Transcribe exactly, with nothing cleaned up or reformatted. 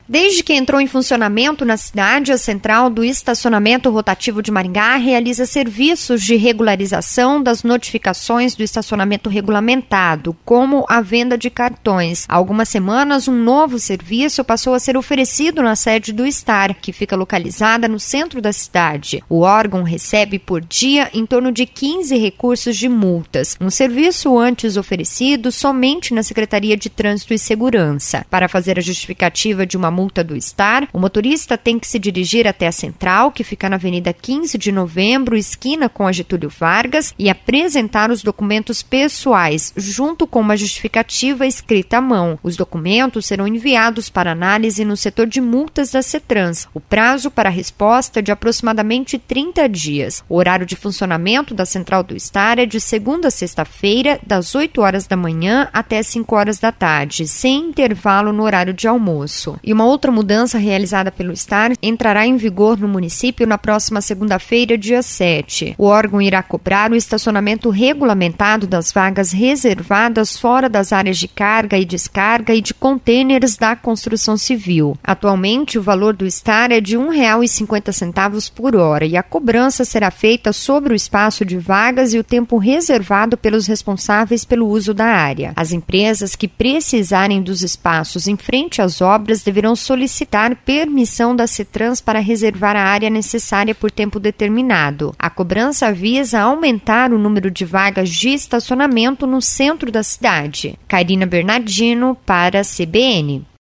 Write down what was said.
Desde que entrou em funcionamento na cidade, a Central do Estacionamento Rotativo de Maringá realiza serviços de regularização das notificações do estacionamento regulamentado, como a venda de cartões. Há algumas semanas, um novo serviço passou a ser oferecido na sede do Star, que fica localizada no centro da cidade. O órgão recebe por dia em torno de quinze recursos de multas, um serviço antes oferecido somente na Secretaria de Trânsito e Segurança. Para fazer a justificativa de uma multa do Star, o motorista tem que se dirigir até a central, que fica na Avenida quinze de Novembro, esquina com a Getúlio Vargas, e apresentar os documentos pessoais, junto com uma justificativa escrita à mão. Os documentos serão enviados para análise no setor de multas da CETRANS. O prazo para a resposta é de aproximadamente trinta dias. O horário de funcionamento da Central do Star é de segunda a sexta-feira, das oito horas da manhã até as cinco horas da tarde, sem intervalo no horário de almoço. E uma Uma outra mudança realizada pelo Star entrará em vigor no município na próxima segunda-feira, dia sete. O órgão irá cobrar o estacionamento regulamentado das vagas reservadas fora das áreas de carga e descarga e de contêineres da construção civil. Atualmente, o valor do Star é de um real e cinquenta centavos por hora e a cobrança será feita sobre o espaço de vagas e o tempo reservado pelos responsáveis pelo uso da área. As empresas que precisarem dos espaços em frente às obras deverão solicitar permissão da CETRANS para reservar a área necessária por tempo determinado. A cobrança visa aumentar o número de vagas de estacionamento no centro da cidade. Karina Bernardino para a C B N.